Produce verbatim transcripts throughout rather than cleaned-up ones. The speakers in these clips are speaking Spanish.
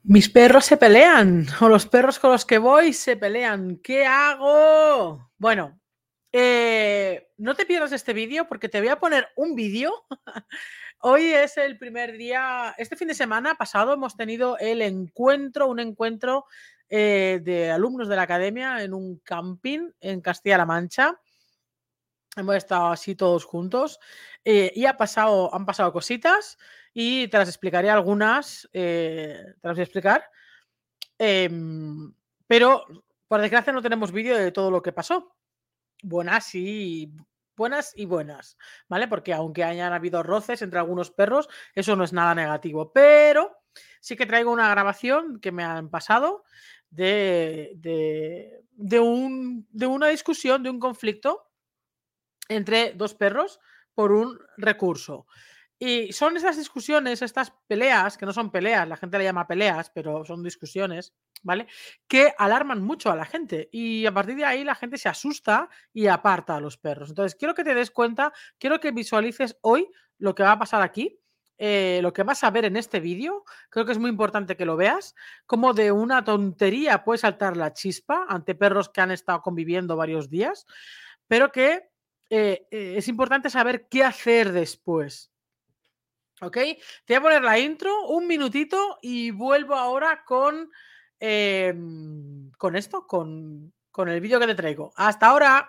Mis perros se pelean, o los perros con los que voy se pelean. ¿Qué hago? Bueno, eh, no te pierdas este vídeo porque te voy a poner un vídeo. Hoy es el primer día, este fin de semana pasado hemos tenido el encuentro, un encuentro eh, de alumnos de la academia en un camping en Castilla-La Mancha. Hemos estado así todos juntos eh, y ha pasado, han pasado cositas y te las explicaré algunas, eh, te las voy a explicar. Eh, pero por desgracia no tenemos vídeo de todo lo que pasó. Buenas y buenas y buenas, ¿vale? Porque aunque hayan habido roces entre algunos perros, eso no es nada negativo. Pero sí que traigo una grabación que me han pasado de, de, de, un, de una discusión, de un conflicto entre dos perros por un recurso. Y son esas discusiones, estas peleas, que no son peleas, la gente le llama peleas, pero son discusiones, ¿vale? Que alarman mucho a la gente y a partir de ahí la gente se asusta y aparta a los perros. Entonces, quiero que te des cuenta, quiero que visualices hoy lo que va a pasar aquí, eh, lo que vas a ver en este vídeo. Creo que es muy importante que lo veas, como de una tontería puede saltar la chispa ante perros que han estado conviviendo varios días, pero que eh, eh, es importante saber qué hacer después. ¿Ok? Te voy a poner la intro, un minutito y vuelvo ahora con, eh, con esto, con, con el vídeo que te traigo. Hasta ahora.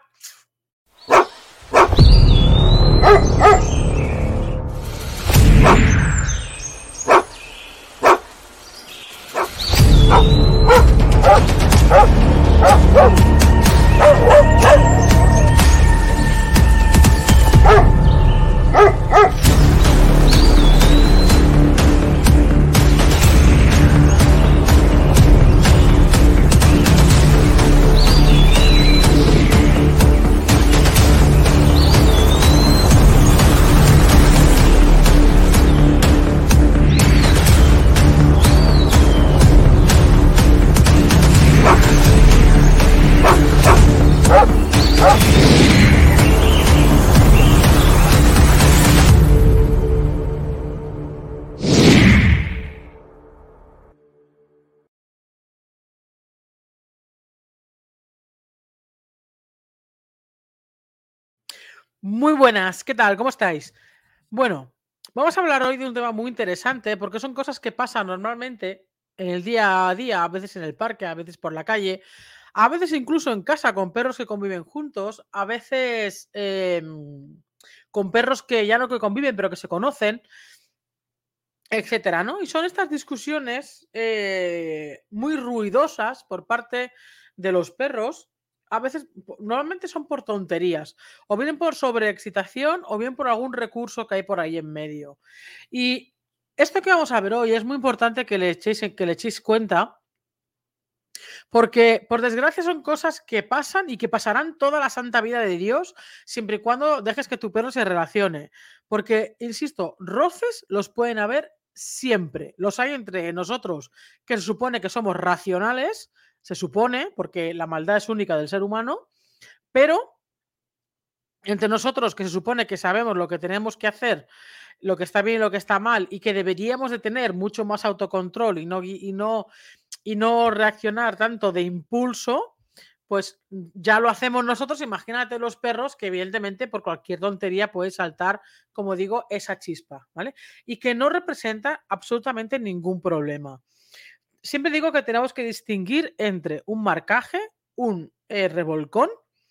Muy buenas, ¿qué tal? ¿Cómo estáis? Bueno, vamos a hablar hoy de un tema muy interesante porque son cosas que pasan normalmente en el día a día, a veces en el parque, a veces por la calle, a veces incluso en casa con perros que conviven juntos, a veces eh, con perros que ya no que conviven pero que se conocen, etcétera, ¿no? Y son estas discusiones eh, muy ruidosas por parte de los perros. A veces, normalmente son por tonterías, o bien por sobreexcitación, o bien por algún recurso que hay por ahí en medio. Y esto que vamos a ver hoy es muy importante que le echéis, que le echéis cuenta, porque por desgracia son cosas que pasan y que pasarán toda la santa vida de Dios, siempre y cuando dejes que tu perro se relacione. Porque, insisto, roces los pueden haber siempre. Los hay entre nosotros, que se supone que somos racionales, se supone, porque la maldad es única del ser humano, pero entre nosotros, que se supone que sabemos lo que tenemos que hacer, lo que está bien y lo que está mal, y que deberíamos de tener mucho más autocontrol y no, y no, y no reaccionar tanto de impulso, pues ya lo hacemos nosotros. Imagínate los perros, que evidentemente por cualquier tontería puede saltar, como digo, esa chispa, ¿vale? Y que no representa absolutamente ningún problema. Siempre digo que tenemos que distinguir entre un marcaje, un eh, revolcón,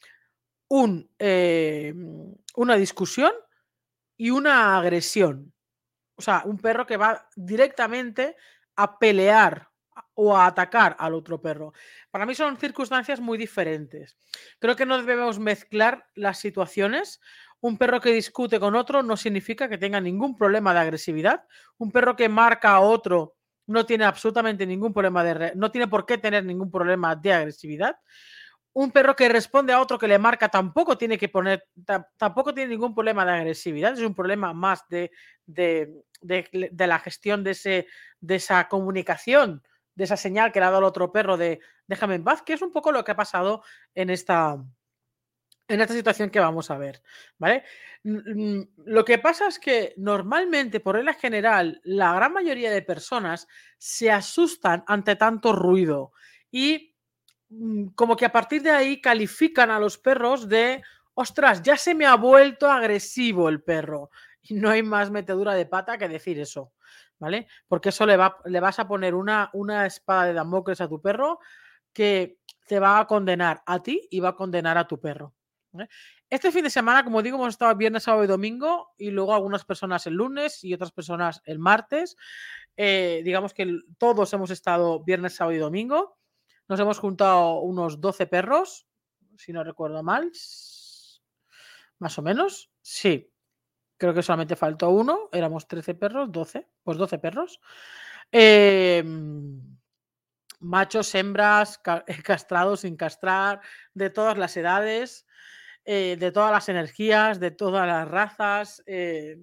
un, eh, una discusión y una agresión. O sea, un perro que va directamente a pelear o a atacar al otro perro. Para mí son circunstancias muy diferentes. Creo que no debemos mezclar las situaciones. Un perro que discute con otro no significa que tenga ningún problema de agresividad. Un perro que marca a otro no tiene absolutamente ningún problema de... no tiene por qué tener ningún problema de agresividad. Un perro que responde a otro que le marca tampoco tiene que poner, tampoco tiene ningún problema de agresividad, es un problema más de, de, de, de la gestión de, ese, de esa comunicación, de esa señal que le ha dado el otro perro de déjame en paz, que es un poco lo que ha pasado en esta, en esta situación que vamos a ver, ¿vale? Mm, mm, Lo que pasa es que normalmente, por regla general, la gran mayoría de personas se asustan ante tanto ruido y mm, como que a partir de ahí califican a los perros de, ostras, ya se me ha vuelto agresivo el perro. Y no hay más metedura de pata que decir eso, ¿vale? Porque eso le, va, le vas a poner una, una espada de Damocles a tu perro que te va a condenar a ti y va a condenar a tu perro. ¿Vale? Este fin de semana, como digo, hemos estado viernes, sábado y domingo y luego algunas personas el lunes y otras personas el martes. Eh, digamos que el, todos hemos estado viernes, sábado y domingo. Nos hemos juntado unos doce perros, si no recuerdo mal. Más o menos. Sí, creo que solamente faltó uno. Éramos trece perros, doce. Pues doce perros. Eh, machos, hembras, ca castrados, sin castrar, de todas las edades, eh, de todas las energías, de todas las razas, eh,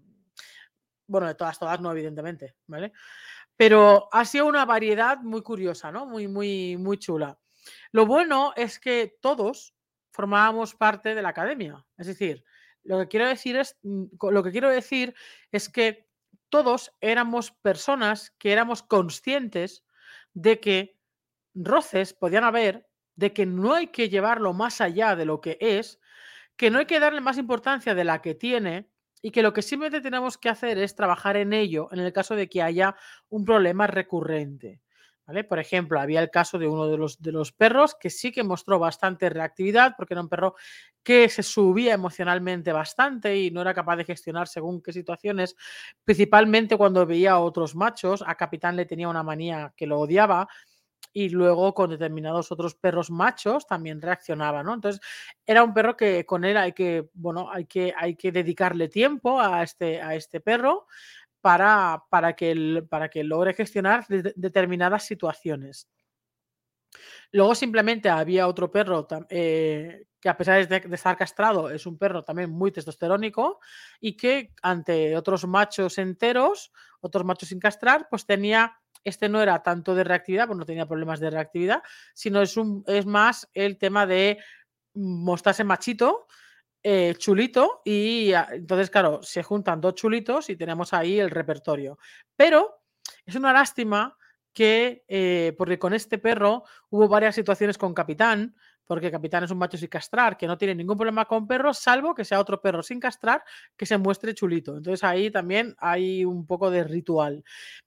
bueno, de todas, todas no, evidentemente, ¿vale? Pero ha sido una variedad muy curiosa, ¿no? Muy, muy, muy chula. Lo bueno es que todos formábamos parte de la academia. Es decir, lo que quiero decir es, mm, lo que quiero decir es que todos éramos personas que éramos conscientes de que roces podían haber, de que no hay que llevarlo más allá de lo que es, que no hay que darle más importancia de la que tiene y que lo que simplemente tenemos que hacer es trabajar en ello en el caso de que haya un problema recurrente. ¿Vale? Por ejemplo, había el caso de uno de los, de los perros que sí que mostró bastante reactividad porque era un perro que se subía emocionalmente bastante y no era capaz de gestionar según qué situaciones, principalmente cuando veía a otros machos. A Capitán le tenía una manía que lo odiaba y luego con determinados otros perros machos también reaccionaba, ¿no? Entonces, era un perro que con él hay que, bueno, hay que, hay que dedicarle tiempo a este, a este perro para, para, que, él, para que logre gestionar de, determinadas situaciones. Luego simplemente había otro perro eh, que a pesar de, de, estar castrado es un perro también muy testosterónico y que ante otros machos enteros, otros machos sin castrar, pues tenía, este no era tanto de reactividad, pues no tenía problemas de reactividad, sino es, un, es más el tema de mostrarse machito, eh, chulito y entonces claro, se juntan dos chulitos y tenemos ahí el repertorio. Pero es una lástima que, eh, porque con este perro hubo varias situaciones con Capitán, porque Capitán es un macho sin castrar, que no tiene ningún problema con perros, salvo que sea otro perro sin castrar que se muestre chulito. Entonces ahí también hay un poco de ritual.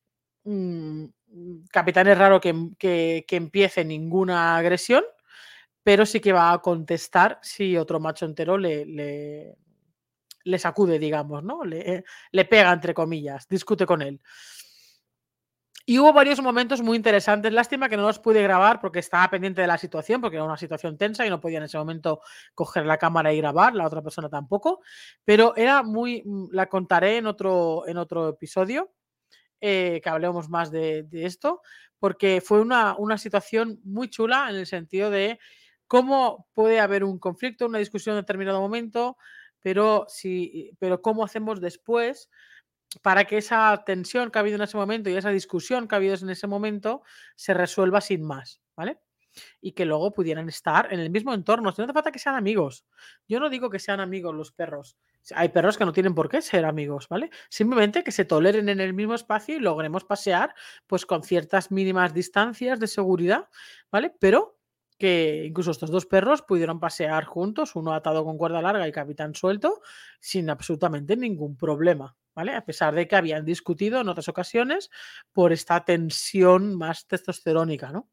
Mm, Capitán es raro que, que, que empiece ninguna agresión, pero sí que va a contestar si otro macho entero le, le, le sacude, digamos, ¿no? Le, le pega, entre comillas, discute con él. Y hubo varios momentos muy interesantes. Lástima que no los pude grabar porque estaba pendiente de la situación, porque era una situación tensa y no podía en ese momento coger la cámara y grabar, la otra persona tampoco. Pero era muy. La contaré en otro, en otro episodio, eh, que hablemos más de, de esto, porque fue una, una situación muy chula en el sentido de cómo puede haber un conflicto, una discusión en determinado momento, pero, si, pero cómo hacemos después para que esa tensión que ha habido en ese momento y esa discusión que ha habido en ese momento se resuelva sin más, ¿vale? Y que luego pudieran estar en el mismo entorno. Si no hace falta que sean amigos. Yo no digo que sean amigos los perros. Hay perros que no tienen por qué ser amigos, ¿vale? Simplemente que se toleren en el mismo espacio y logremos pasear pues con ciertas mínimas distancias de seguridad, ¿vale? Pero que incluso estos dos perros pudieron pasear juntos, uno atado con cuerda larga y Capitán suelto, sin absolutamente ningún problema, ¿vale? A pesar de que habían discutido en otras ocasiones por esta tensión más testosterónica, ¿no?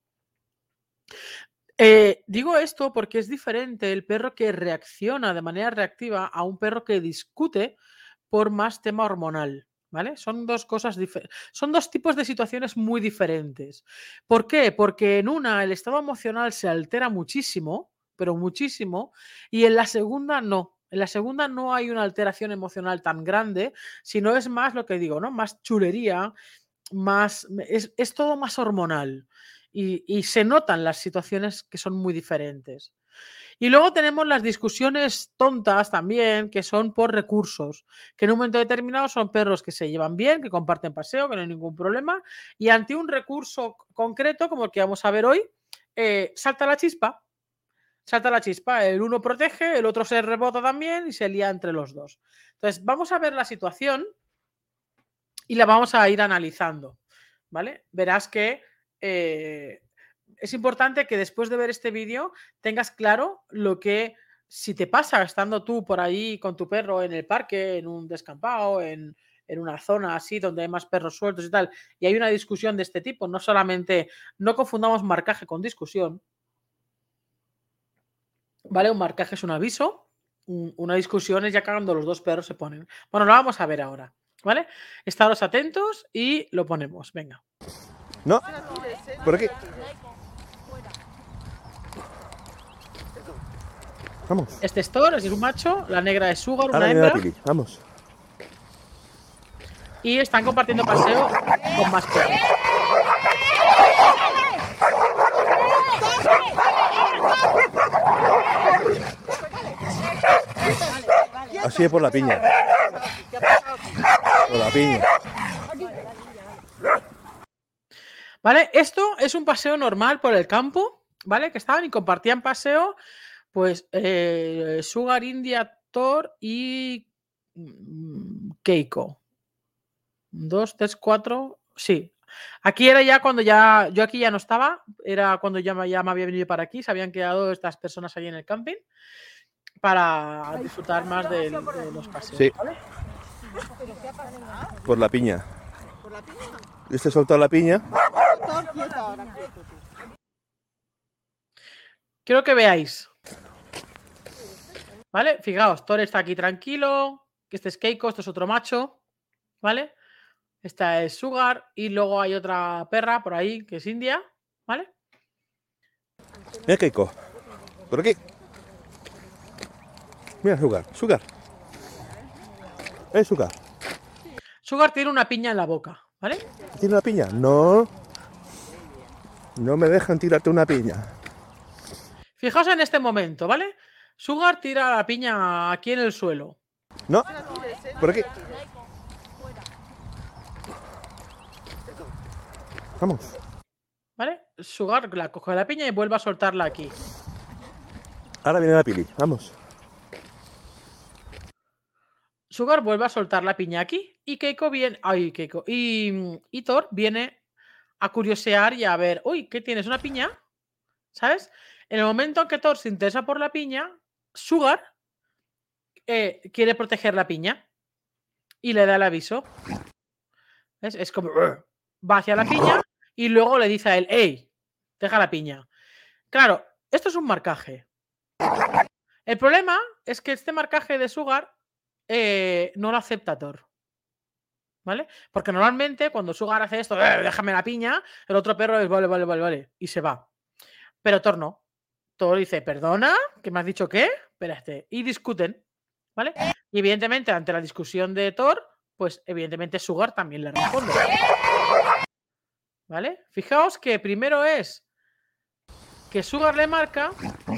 Eh, digo esto porque es diferente el perro que reacciona de manera reactiva a un perro que discute por más tema hormonal, ¿vale? Son dos cosas diferentes. Son dos tipos de situaciones muy diferentes. ¿Por qué? Porque en una el estado emocional se altera muchísimo, pero muchísimo, y en la segunda no. En la segunda no hay una alteración emocional tan grande, sino es más lo que digo, ¿no? Más chulería, más. Es, es todo más hormonal. Y, y se notan las situaciones que son muy diferentes. Y luego tenemos las discusiones tontas también, que son por recursos, que en un momento determinado son perros que se llevan bien, que comparten paseo, que no hay ningún problema, y ante un recurso concreto, como el que vamos a ver hoy, eh, salta la chispa, salta la chispa. El uno protege, el otro se rebota también y se lía entre los dos. Entonces, vamos a ver la situación y la vamos a ir analizando, ¿vale? Verás que eh, es importante que después de ver este vídeo tengas claro lo que, si te pasa estando tú por ahí con tu perro en el parque, en un descampado, en, en una zona así donde hay más perros sueltos y tal, y hay una discusión de este tipo, no solamente, no confundamos marcaje con discusión, ¿vale? Un marcaje es un aviso, un, una discusión es ya cuando los dos perros se ponen. Bueno, lo vamos a ver ahora, ¿vale? Estaros atentos y lo ponemos, venga. No, por aquí. Vamos. Este es Thor, es un macho, la negra es Sugar, una Ahora viene la hembra, Pili. Vamos. y están compartiendo paseo con más perros. Así es por la piña. Por la piña. ¿Vale? Esto es un paseo normal por el campo, ¿vale? Que estaban y compartían paseo, pues, eh, Sugar, India, Thor y mm, Keiko. Dos, tres, cuatro. Sí. Aquí era ya cuando ya. Yo aquí ya no estaba. Era cuando ya, me- ya me había venido para aquí. Se habían quedado estas personas allí en el camping para disfrutar más de, de los paseos. Sí. ¿Vale? Por la piña. Este soltó la piña. Quiero que veáis. ¿Vale? Fijaos, Thor está aquí tranquilo. Que este es Keiko, este es otro macho. ¿Vale? Esta es Sugar. Y luego hay otra perra por ahí que es India. ¿Vale? Mira Keiko. Por aquí. Mira Sugar. Sugar. Eh, Sugar. Sugar tiene una piña en la boca. ¿Vale? ¿Tiene una piña? No. No me dejan tirarte una piña. Fijaos en este momento, ¿vale? Sugar tira la piña aquí en el suelo. No. Por aquí. Vamos. ¿Vale? Sugar la coge la piña y vuelve a soltarla aquí. Ahora viene la Pili. Vamos. Sugar vuelve a soltar la piña aquí. Y Keiko viene. Ay, Keiko. Y, y Thor viene a curiosear y a ver. Uy, ¿qué tienes? ¿Una piña? ¿Sabes? En el momento en que Thor se interesa por la piña, Sugar eh, quiere proteger la piña. Y le da el aviso. ¿Ves? Es como. Va hacia la piña y luego le dice a él: ¡Ey! Deja la piña. Claro, esto es un marcaje. El problema es que este marcaje de Sugar eh, no lo acepta Thor. ¿Vale? Porque normalmente cuando Sugar hace esto, eh, déjame la piña, el otro perro es vale, vale, vale, vale, y se va. Pero Thor no. Thor dice, perdona, ¿qué me has dicho qué? Espérate. Y discuten. ¿Vale? Y evidentemente, ante la discusión de Thor, pues evidentemente Sugar también le responde. ¿Vale? Fijaos que primero es que Sugar le marca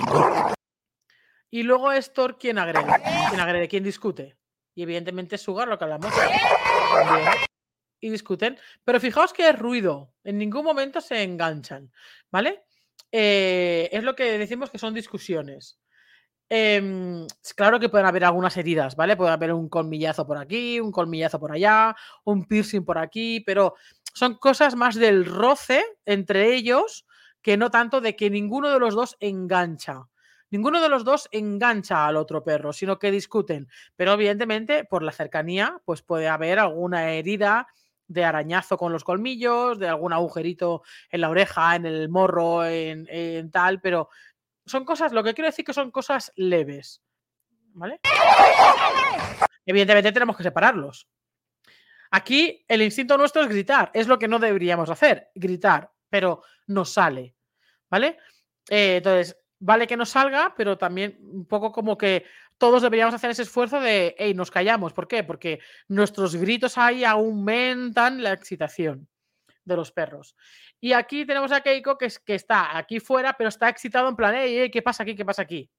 y luego es Thor quien agrede, quien agrede, quien discute. Y evidentemente Sugar, lo que hablamos, también. Y discuten. Pero fijaos que es ruido. En ningún momento se enganchan. ¿Vale? Eh, es lo que decimos que son discusiones. Eh, claro que pueden haber algunas heridas, ¿vale? Puede haber un colmillazo por aquí, un colmillazo por allá, un piercing por aquí, pero son cosas más del roce entre ellos que no tanto de que ninguno de los dos engancha. Ninguno de los dos engancha al otro perro, sino que discuten. Pero evidentemente, por la cercanía, pues puede haber alguna herida de arañazo con los colmillos, de algún agujerito en la oreja, en el morro, en, en tal, pero son cosas, lo que quiero decir que son cosas leves, ¿vale? Evidentemente tenemos que separarlos. Aquí el instinto nuestro es gritar, es lo que no deberíamos hacer, gritar, pero nos sale, ¿vale? Eh, entonces, vale que nos salga, pero también un poco como que todos deberíamos hacer ese esfuerzo de, hey, nos callamos. ¿Por qué? Porque nuestros gritos ahí aumentan la excitación de los perros. Y aquí tenemos a Keiko que, es, que está aquí fuera, pero está excitado en plan, hey, hey, ¿qué pasa aquí? ¿Qué pasa aquí?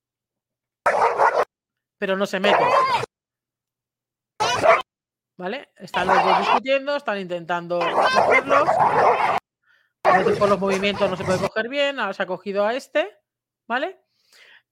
Pero no se mete. ¿Vale? Están los dos discutiendo, están intentando cogerlos. A veces por los movimientos no se puede coger bien, ahora se ha cogido a este, ¿vale?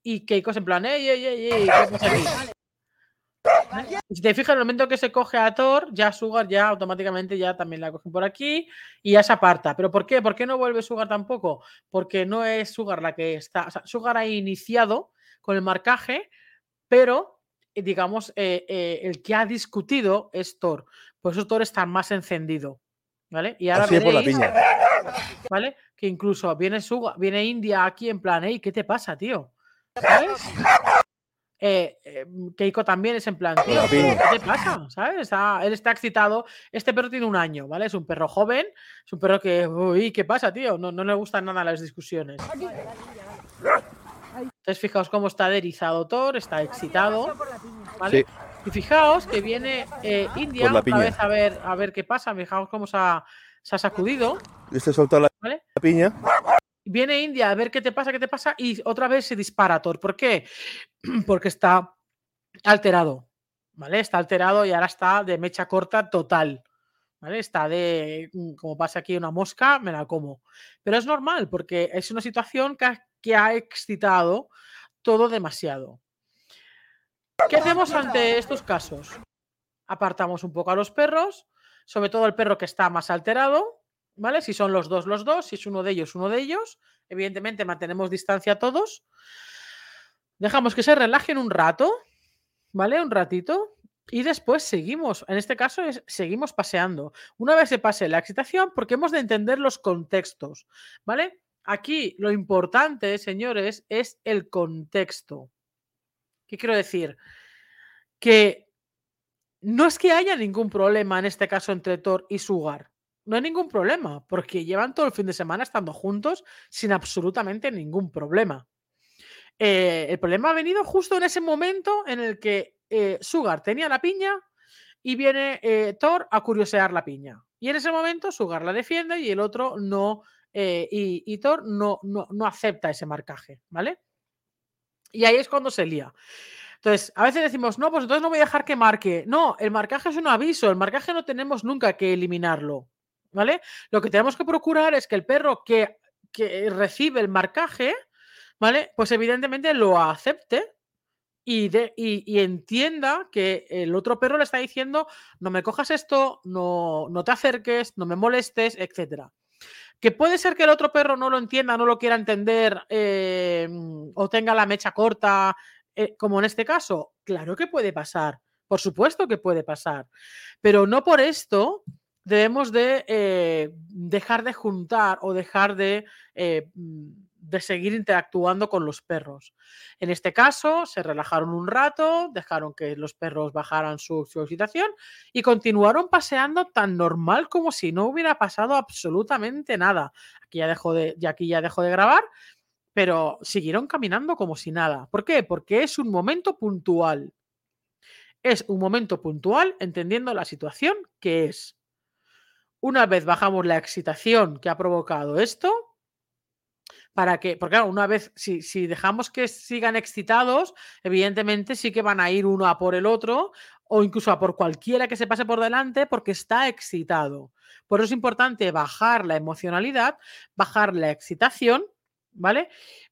y Keiko es en plan, ¡ey, ey, ey, ey! ¿Qué pasa aquí? ¿Vale? Y si te fijas, en el momento que se coge a Thor, ya Sugar ya automáticamente ya también la cogen por aquí y ya se aparta. ¿Pero por qué? ¿Por qué no vuelve Sugar tampoco? Porque no es Sugar la que está... O sea, Sugar ha iniciado con el marcaje, pero, digamos, eh, eh, el que ha discutido es Thor. Por eso Thor está más encendido, ¿vale? Y ahora Así es por la veréis, piña. ¿vale? Que incluso viene, Sugar, viene India aquí en plan, ¡ey, qué te pasa, tío! ¿Sabes? Eh, eh, Keiko también es en plan, tío, ¿qué te pasa? ¿Sabes? Está, él está excitado. Este perro tiene un año, ¿vale? Es un perro joven, es un perro que, uy, ¿qué pasa, tío? No, no le gustan nada las discusiones. Entonces, fijaos cómo está derizado Thor, está excitado, ¿vale? Sí. Y fijaos que viene eh, India Por la otra piña. vez a ver, a ver qué pasa. Fijaos cómo se ha, se ha sacudido, Este soltó la, ¿vale? la piña. Viene India a ver qué te pasa, qué te pasa, y otra vez se dispara Thor. ¿Por qué? Porque está alterado, ¿vale? Está alterado y ahora está de mecha corta total, ¿vale? Está de, como pasa aquí una mosca, me la como. Pero es normal, porque es una situación que ha, que ha excitado todo demasiado. ¿Qué hacemos ante estos casos? Apartamos un poco a los perros, sobre todo el perro que está más alterado, ¿vale? Si son los dos, los dos, si es uno de ellos, uno de ellos. Evidentemente mantenemos distancia todos. Dejamos que se relajen un rato, ¿vale? Un ratito. Y después seguimos, en este caso es, seguimos paseando. Una vez se pase la excitación, porque hemos de entender los contextos, ¿vale? Aquí lo importante, señores, es el contexto. ¿Qué quiero decir? Que no es que haya ningún problema en este caso entre Thor y Sugar. No hay ningún problema, porque llevan todo el fin de semana estando juntos sin absolutamente ningún problema. Eh, el problema ha venido justo en ese momento en el que eh, Sugar tenía la piña y viene eh, Thor a curiosear la piña. Y en ese momento Sugar la defiende y el otro no, eh, y, y Thor no, no, no acepta ese marcaje, ¿vale? Y ahí es cuando se lía. Entonces, a veces decimos, no, pues entonces no voy a dejar que marque. No, el marcaje es un aviso, el marcaje no tenemos nunca que eliminarlo, ¿vale? Lo que tenemos que procurar es que el perro que, que recibe el marcaje, ¿vale? Pues evidentemente lo acepte y, de, y, y entienda que el otro perro le está diciendo, no me cojas esto, no, no te acerques, no me molestes, etcétera. Que puede ser que el otro perro no lo entienda, no lo quiera entender eh, o tenga la mecha corta, eh, como en este caso. Claro que puede pasar, por supuesto que puede pasar, pero no por esto debemos de eh, dejar de juntar o dejar de, eh, de seguir interactuando con los perros. En este caso, se relajaron un rato, dejaron que los perros bajaran su, su excitación y continuaron paseando tan normal como si no hubiera pasado absolutamente nada. Aquí ya dejo de, ya aquí ya dejo de grabar, pero siguieron caminando como si nada. ¿Por qué? Porque es un momento puntual. Es un momento puntual entendiendo la situación que es. Una vez bajamos la excitación que ha provocado esto, para que, porque claro, una vez, si, si dejamos que sigan excitados, evidentemente sí que van a ir uno a por el otro o incluso a por cualquiera que se pase por delante porque está excitado. Por eso es importante bajar la emocionalidad, bajar la excitación, ¿vale?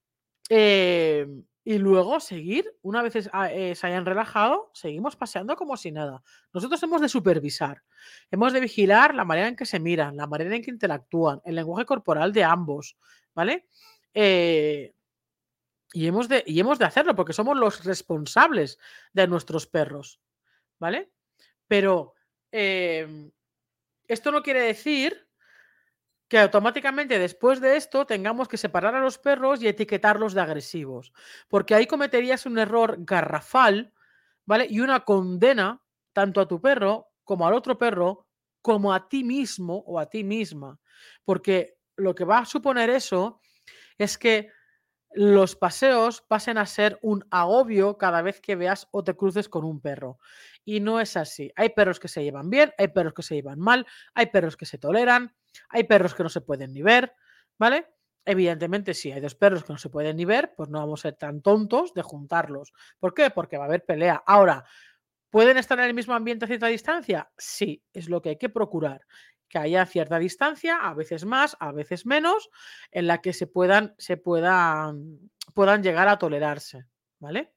Eh, y luego seguir, una vez eh, se hayan relajado, seguimos paseando como si nada. Nosotros hemos de supervisar, hemos de vigilar la manera en que se miran, la manera en que interactúan, el lenguaje corporal de ambos, ¿vale? Eh, y, hemos de, y hemos de hacerlo porque somos los responsables de nuestros perros, ¿vale? Pero eh, esto no quiere decir que automáticamente después de esto tengamos que separar a los perros y etiquetarlos de agresivos, porque ahí cometerías un error garrafal, ¿vale? Y una condena tanto a tu perro como al otro perro, como a ti mismo o a ti misma, porque lo que va a suponer eso es que los paseos pasen a ser un agobio cada vez que veas o te cruces con un perro. Y no es así. Hay perros que se llevan bien, hay perros que se llevan mal, hay perros que se toleran, hay perros que no se pueden ni ver, ¿vale? Evidentemente, si hay dos perros que no se pueden ni ver, pues no vamos a ser tan tontos de juntarlos. ¿Por qué? Porque va a haber pelea. Ahora, ¿pueden estar en el mismo ambiente a cierta distancia? Sí, es lo que hay que procurar. que haya cierta distancia, a veces más, a veces menos, en la que se puedan, se puedan, puedan llegar a tolerarse, ¿vale?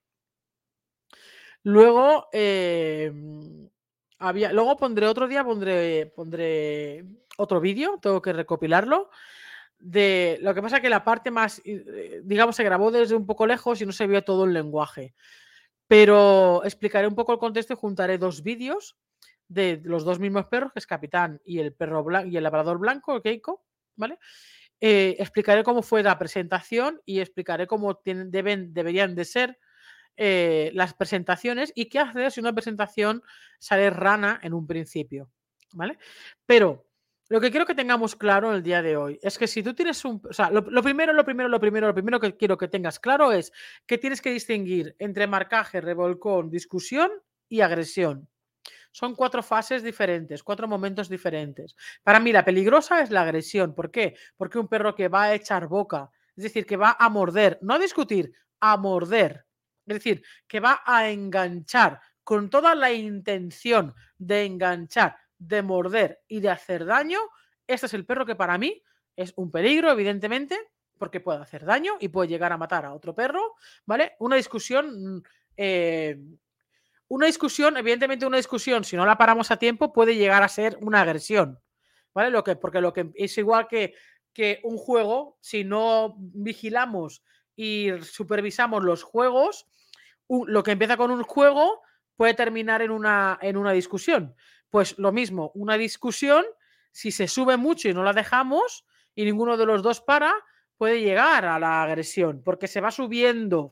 Luego, eh, había, luego pondré otro día, pondré, pondré otro vídeo, tengo que recopilarlo. De, lo que pasa que la parte más, eh, digamos, se grabó desde un poco lejos y no se vio todo el lenguaje. Pero explicaré un poco el contexto y juntaré dos vídeos de los dos mismos perros, que es Capitán y el perro blanco y el labrador blanco, el Keiko, ¿vale? Eh, explicaré cómo fue la presentación y explicaré cómo tienen, deben, deberían de ser eh, las presentaciones y qué hacer si una presentación sale rana en un principio, ¿vale? Pero lo que quiero que tengamos claro el día de hoy es que si tú tienes un... O sea, lo, lo primero, lo primero, lo primero, lo primero que quiero que tengas claro es que tienes que distinguir entre marcaje, revolcón, discusión y agresión. Son cuatro fases diferentes, cuatro momentos diferentes. Para mí la peligrosa es la agresión. ¿Por qué? Porque un perro que va a echar boca, es decir, que va a morder, no a discutir, a morder. Es decir, que va a enganchar con toda la intención de enganchar, de morder y de hacer daño. Este es el perro que para mí es un peligro, evidentemente, porque puede hacer daño y puede llegar a matar a otro perro, ¿vale? Una discusión... Eh, una discusión, evidentemente una discusión, si no la paramos a tiempo, puede llegar a ser una agresión, ¿vale? Lo que, porque lo que es igual que, que un juego, si no vigilamos y supervisamos los juegos, un, lo que empieza con un juego puede terminar en una, en una discusión. Pues lo mismo, una discusión, si se sube mucho y no la dejamos y ninguno de los dos para, puede llegar a la agresión, porque se va subiendo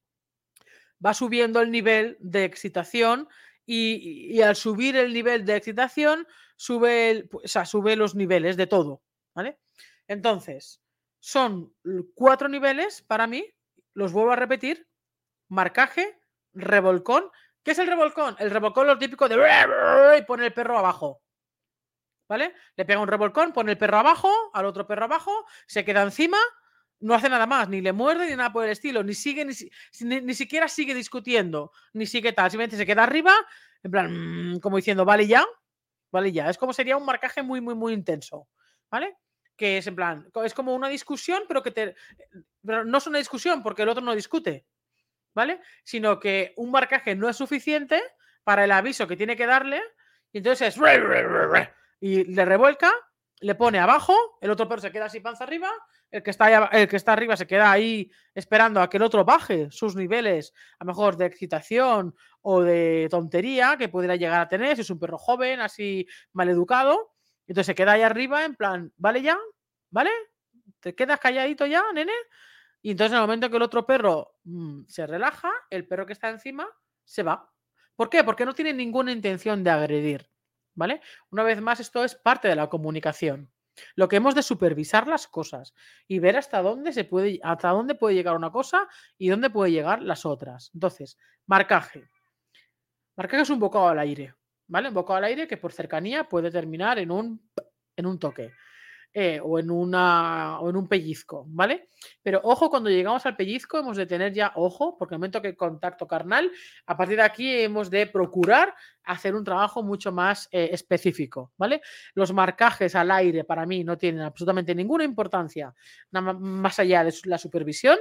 va subiendo el nivel de excitación y, y, al subir el nivel de excitación sube, el, o sea, sube los niveles de todo, ¿vale? Entonces, son cuatro niveles para mí, los vuelvo a repetir: marcaje, revolcón. ¿Qué es el revolcón? El revolcón es lo típico de y pone el perro abajo, ¿vale? Le pega un revolcón, pone el perro abajo, al otro perro abajo, se queda encima, no hace nada más, ni le muerde ni nada por el estilo, ni sigue, ni, ni, ni siquiera sigue discutiendo, ni sigue tal, simplemente se queda arriba, en plan, mmm, como diciendo, vale ya, vale ya. Es como sería un marcaje muy, muy, muy intenso, ¿vale? Que es en plan, es como una discusión, pero que te. Pero no es una discusión porque el otro no discute, ¿vale? Sino que un marcaje no es suficiente para el aviso que tiene que darle, y entonces es. Y le revuelca, le pone abajo, el otro perro se queda así panza arriba, el que está, ahí, el que está arriba se queda ahí esperando a que el otro baje sus niveles, a lo mejor de excitación o de tontería que pudiera llegar a tener, si es un perro joven, así maleducado. Entonces se queda ahí arriba en plan, ¿vale ya? ¿Vale? ¿Te quedas calladito ya, nene? Y entonces en el momento que el otro perro mmm, se relaja, el perro que está encima se va. ¿Por qué? Porque no tiene ninguna intención de agredir, ¿vale? Una vez más, esto es parte de la comunicación. Lo que hemos de supervisar las cosas y ver hasta dónde se puede, hasta dónde puede llegar una cosa y dónde puede llegar las otras. Entonces, marcaje. Marcaje es un bocado al aire, ¿vale? Un bocado al aire que por cercanía puede terminar en un, en un toque. Eh, o, en una, o en un pellizco, ¿vale? Pero ojo, cuando llegamos al pellizco hemos de tener ya ojo, porque en el momento que contacto carnal, a partir de aquí hemos de procurar hacer un trabajo mucho más eh, específico, ¿vale? Los marcajes al aire para mí no tienen absolutamente ninguna importancia, nada más allá de la supervisión.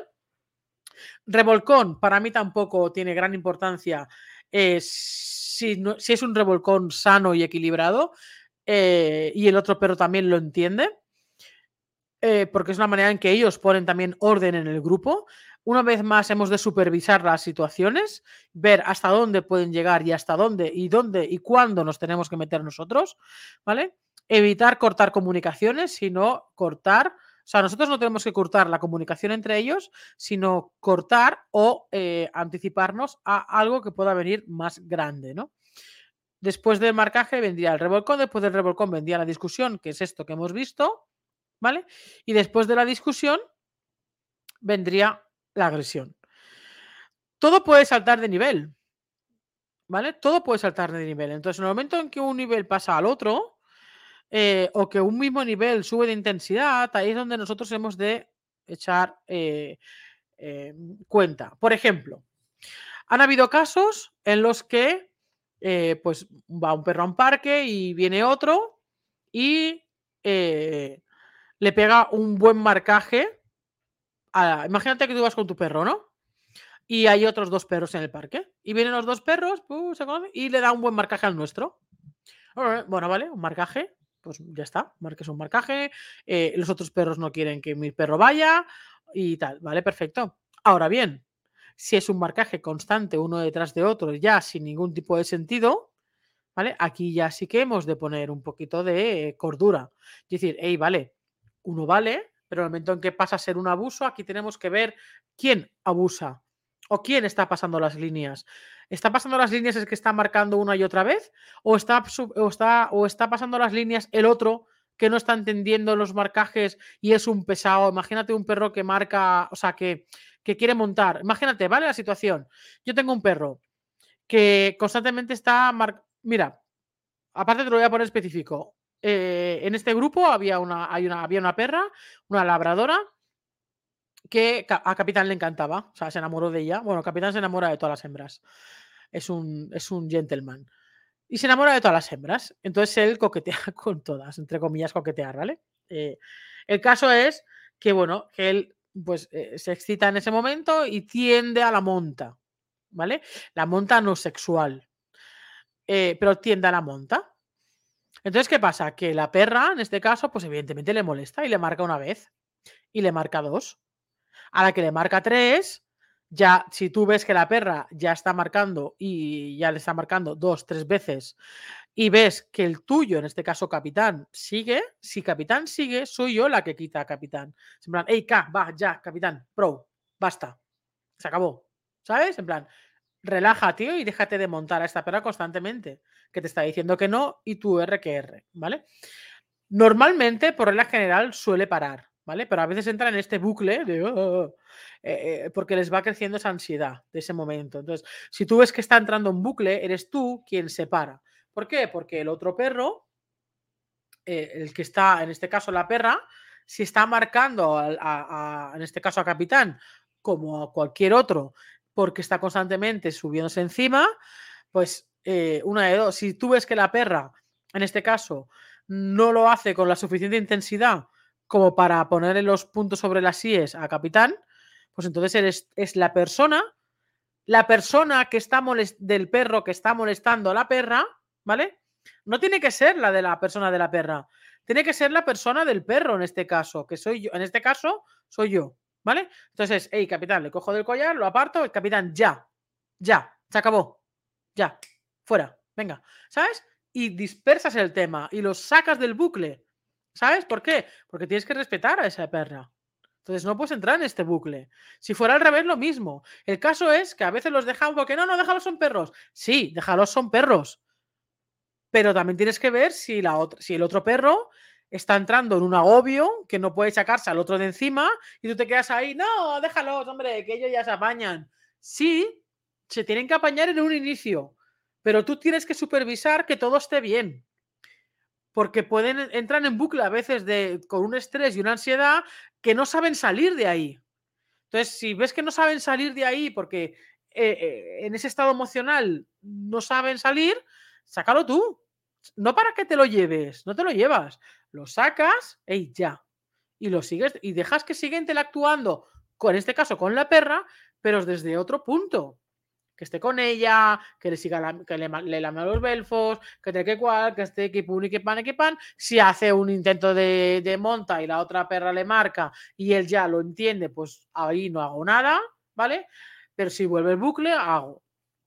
Revolcón para mí tampoco tiene gran importancia eh, si, no, si es un revolcón sano y equilibrado eh, y el otro perro también lo entiende. Eh, porque es una manera en que ellos ponen también orden en el grupo. Una vez más hemos de supervisar las situaciones, ver hasta dónde pueden llegar y hasta dónde y dónde y cuándo nos tenemos que meter nosotros, ¿vale? Evitar cortar comunicaciones, sino cortar, o sea, nosotros no tenemos que cortar la comunicación entre ellos, sino cortar o eh, anticiparnos a algo que pueda venir más grande, ¿no? Después del marcaje vendría el revolcón, después del revolcón vendría la discusión, que es esto que hemos visto, ¿vale? Y después de la discusión vendría la agresión. Todo puede saltar de nivel, ¿vale? Todo puede saltar de nivel. Entonces, en el momento en que un nivel pasa al otro, eh, o que un mismo nivel sube de intensidad, ahí es donde nosotros hemos de echar eh, eh, cuenta. Por ejemplo, han habido casos en los que eh, pues va un perro a un parque y viene otro y eh, le pega un buen marcaje. A, imagínate que tú vas con tu perro, ¿no? Y hay otros dos perros en el parque. Y vienen los dos perros pues, se conocen, y le da un buen marcaje al nuestro. Bueno, vale, un marcaje. Pues ya está, marques un marcaje. Eh, los otros perros no quieren que mi perro vaya y tal. Vale, perfecto. Ahora bien, si es un marcaje constante uno detrás de otro, ya sin ningún tipo de sentido, ¿vale? Aquí ya sí que hemos de poner un poquito de cordura. Es decir, hey, vale, uno vale, pero en el momento en que pasa a ser un abuso, aquí tenemos que ver quién abusa o quién está pasando las líneas. ¿Está pasando las líneas es que está marcando una y otra vez? ¿O está, o está, o está pasando las líneas el otro que no está entendiendo los marcajes y es un pesado? Imagínate un perro que marca, o sea, que, que quiere montar. Imagínate, ¿vale? La situación. Yo tengo un perro que constantemente está marcando. Mira, aparte te lo voy a poner específico. Eh, en este grupo había una, hay una, había una perra, una labradora, que a Capitán le encantaba. O sea, se enamoró de ella. Bueno, Capitán se enamora de todas las hembras. Es un, es un gentleman. Y se enamora de todas las hembras. Entonces él coquetea con todas, entre comillas, coquetear, ¿vale? Eh, el caso es que, bueno, que él pues eh, se excita en ese momento y tiende a la monta, ¿vale? La monta no sexual. Eh, pero tiende a la monta. Entonces, ¿qué pasa? Que la perra, en este caso, pues evidentemente le molesta y le marca una vez y le marca dos. A la que le marca tres, ya si tú ves que la perra ya está marcando y ya le está marcando dos, tres veces y ves que el tuyo, en este caso Capitán, sigue, si Capitán sigue, soy yo la que quita a Capitán. En plan, hey, K, va, ya, Capitán, pro, basta, se acabó. ¿Sabes? En plan, relaja, tío, y déjate de montar a esta perra constantemente, que te está diciendo que no y tú R que R, ¿vale? Normalmente, por regla general, suele parar, ¿vale? Pero a veces entra en este bucle de... Oh, eh, eh, porque les va creciendo esa ansiedad de ese momento. Entonces, si tú ves que está entrando en bucle, eres tú quien se para. ¿Por qué? Porque el otro perro, eh, el que está, en este caso la perra, si está marcando, a, a, a, en este caso a Capitán, como a cualquier otro, porque está constantemente subiéndose encima, pues eh, una de dos. Si tú ves que la perra, en este caso, no lo hace con la suficiente intensidad como para ponerle los puntos sobre las íes a Capitán, pues entonces eres, es la persona, la persona que está molest del perro que está molestando a la perra, ¿vale? No tiene que ser la de la persona de la perra, tiene que ser la persona del perro en este caso, que soy yo, en este caso soy yo, ¿vale? Entonces, hey, Capitán, le cojo del collar, lo aparto, el Capitán, ya, ya, se acabó, ya, fuera, venga, ¿sabes? Y dispersas el tema y lo sacas del bucle, ¿sabes? ¿Por qué? Porque tienes que respetar a esa perra. Entonces no puedes entrar en este bucle. Si fuera al revés, lo mismo. El caso es que a veces los dejamos porque no, no, déjalos son perros. Sí, déjalos son perros. Pero también tienes que ver si, la otra, si el otro perro está entrando en un agobio que no puede sacarse al otro de encima y tú te quedas ahí, no, déjalos, hombre, que ellos ya se apañan. Sí, se tienen que apañar en un inicio, pero tú tienes que supervisar que todo esté bien. Porque pueden entrar en bucle a veces de, con un estrés y una ansiedad que no saben salir de ahí. Entonces, si ves que no saben salir de ahí porque eh, eh, en ese estado emocional no saben salir, sácalo tú. No para que te lo lleves, no te lo llevas. Lo sacas, ey, ya. Y lo sigues y dejas que siga interactuando, con, en este caso con la perra, pero desde otro punto. Que esté con ella, que le siga la, que le, le lame los belfos, que te que cual, que esté que pun y que pan y que pan. Si hace un intento de, de monta y la otra perra le marca y él ya lo entiende, pues ahí no hago nada, ¿vale? Pero si vuelve el bucle, hago.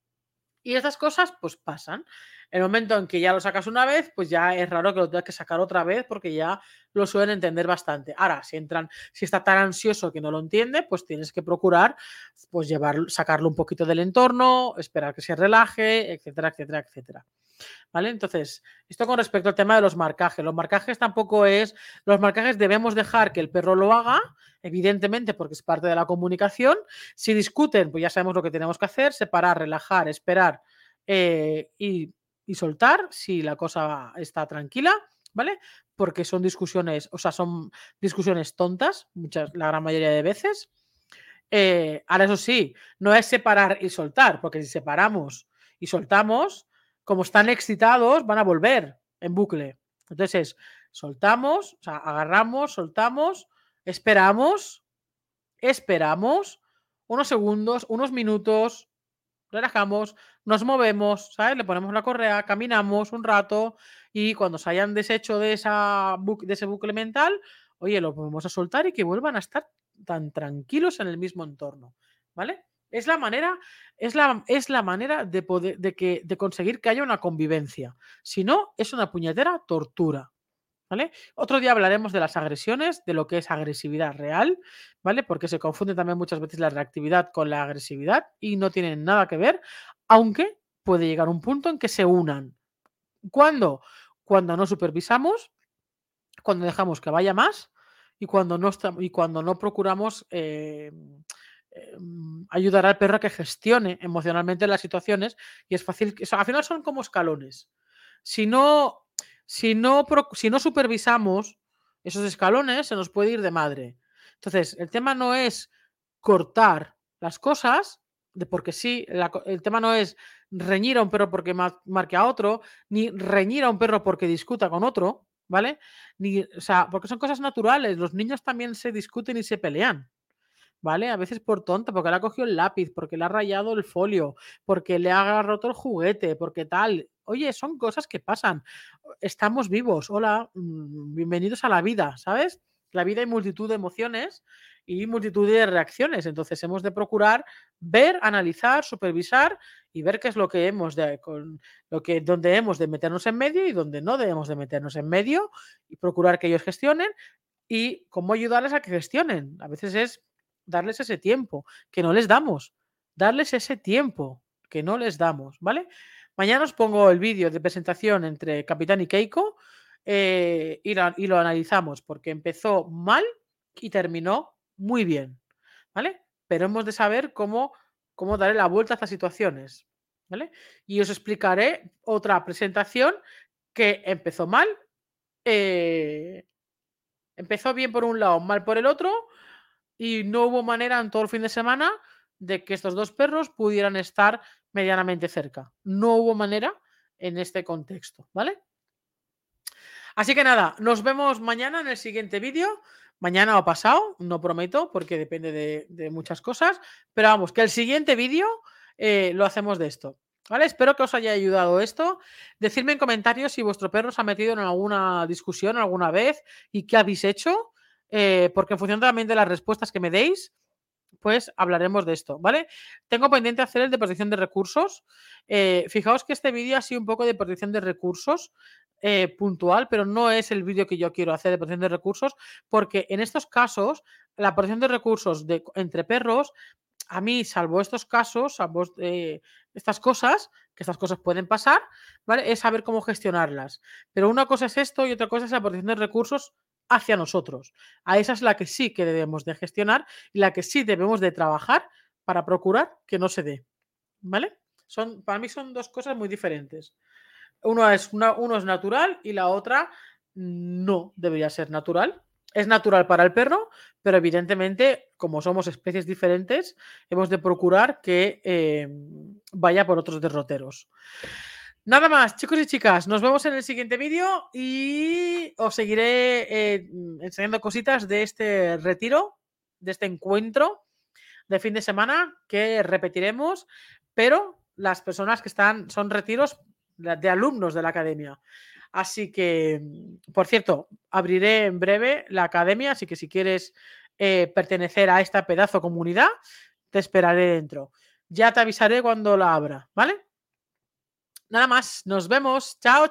Y estas cosas, pues pasan. El momento en que ya lo sacas una vez, pues ya es raro que lo tengas que sacar otra vez porque ya lo suelen entender bastante. Ahora, si entran, si está tan ansioso que no lo entiende, pues tienes que procurar pues llevar, sacarlo un poquito del entorno, esperar que se relaje, etcétera, etcétera, etcétera. ¿Vale? Entonces, esto con respecto al tema de los marcajes. Los marcajes tampoco es... Los marcajes debemos dejar que el perro lo haga, evidentemente, porque es parte de la comunicación. Si discuten, pues ya sabemos lo que tenemos que hacer, separar, relajar, esperar eh, y, y soltar si la cosa está tranquila, ¿vale? Porque son discusiones, o sea, son discusiones tontas, muchas, la gran mayoría de veces. Eh, ahora, eso sí, no es separar y soltar, porque si separamos y soltamos, como están excitados, van a volver en bucle. Entonces, Soltamos, o sea, agarramos, soltamos, esperamos, esperamos unos segundos, unos minutos, relajamos, nos movemos, ¿sabes? Le ponemos la correa, caminamos un rato y cuando se hayan deshecho de, esa bu de ese bucle mental, oye, lo volvemos a soltar y que vuelvan a estar tan tranquilos en el mismo entorno, ¿vale? Es la manera, es la, es la manera de, poder, de, que, de conseguir que haya una convivencia. Si no, es una puñetera tortura. ¿Vale? Otro día hablaremos de las agresiones, de lo que es agresividad real, ¿vale? Porque se confunde también muchas veces la reactividad con la agresividad y no tienen nada que ver, aunque puede llegar un punto en que se unan. ¿Cuándo? Cuando no supervisamos, cuando dejamos que vaya más y cuando no, estamos, y cuando no procuramos eh, eh, ayudar al perro a que gestione emocionalmente las situaciones y es fácil, o sea, al final son como escalones. Si no si no, si no supervisamos esos escalones, se nos puede ir de madre. Entonces, el tema no es cortar las cosas, de porque sí, la, el tema no es reñir a un perro porque marque a otro, ni reñir a un perro porque discuta con otro, ¿vale? Ni, o sea, porque son cosas naturales. Los niños también se discuten y se pelean. ¿Vale? A veces por tonta, porque le ha cogido el lápiz, porque le ha rayado el folio, porque le ha roto el juguete, porque tal. Oye, son cosas que pasan. Estamos vivos. Hola, bienvenidos a la vida, ¿sabes? La vida hay multitud de emociones y multitud de reacciones. Entonces hemos de procurar ver, analizar, supervisar y ver qué es lo que hemos de, con lo que, donde hemos de meternos en medio y donde no debemos de meternos en medio y procurar que ellos gestionen y cómo ayudarles a que gestionen. A veces es darles ese tiempo que no les damos, darles ese tiempo que no les damos, ¿vale? Mañana os pongo el vídeo de presentación entre Capitán y Keiko eh, y, la, y lo analizamos porque empezó mal y terminó muy bien, ¿vale? Pero hemos de saber cómo, cómo darle la vuelta a estas situaciones, ¿vale? Y os explicaré otra presentación que empezó mal, eh, empezó bien por un lado, mal por el otro, y no hubo manera en todo el fin de semana de que estos dos perros pudieran estar medianamente cerca. No hubo manera en este contexto, ¿vale? Así que nada, nos vemos mañana en el siguiente vídeo. Mañana o pasado, no prometo, porque depende de, de muchas cosas. Pero vamos, que el siguiente vídeo eh, lo hacemos de esto. ¿Vale? Espero que os haya ayudado esto. Decidme en comentarios si vuestro perro se ha metido en alguna discusión alguna vez y qué habéis hecho. Eh, porque en función también de las respuestas que me deis, pues hablaremos de esto, ¿vale? Tengo pendiente hacer el de protección de recursos. Eh, fijaos que este vídeo ha sido un poco de protección de recursos eh, puntual, pero no es el vídeo que yo quiero hacer de protección de recursos, porque en estos casos, la protección de recursos de, entre perros, a mí, salvo estos casos, salvo eh, estas cosas, que estas cosas pueden pasar, ¿vale? Es saber cómo gestionarlas. Pero una cosa es esto y otra cosa es la protección de recursos hacia nosotros. A esa es la que sí que debemos de gestionar y la que sí debemos de trabajar para procurar que no se dé, ¿vale? Son, para mí son dos cosas muy diferentes. Uno es, una, uno es natural y la otra no debería ser natural. Es natural para el perro, pero evidentemente, como somos especies diferentes, hemos de procurar que eh, vaya por otros derroteros. Nada más, chicos y chicas, nos vemos en el siguiente vídeo y os seguiré eh, enseñando cositas de este retiro, de este encuentro de fin de semana que repetiremos, pero las personas que están son retiros de alumnos de la academia. Así que, por cierto, abriré en breve la academia, así que si quieres eh, pertenecer a esta pedazo comunidad, te esperaré dentro. Ya te avisaré cuando la abra, ¿vale? Nada más, nos vemos, chao.